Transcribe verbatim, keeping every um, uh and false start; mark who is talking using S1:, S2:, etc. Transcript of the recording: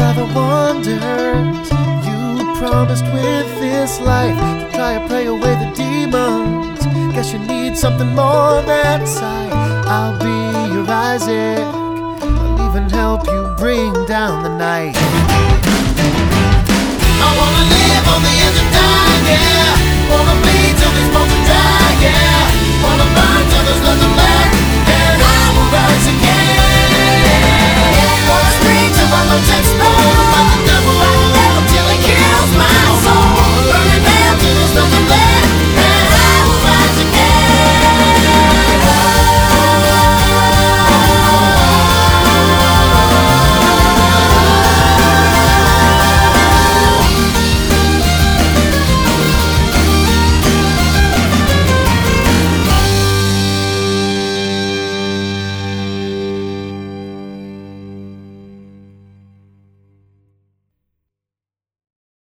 S1: by the wonders you promised with this life, to try and pray away the demons. Guess you need something more than sight. I'll be your Isaac, I'll even help you bring down the night. I wanna live on the edge of time, yeah.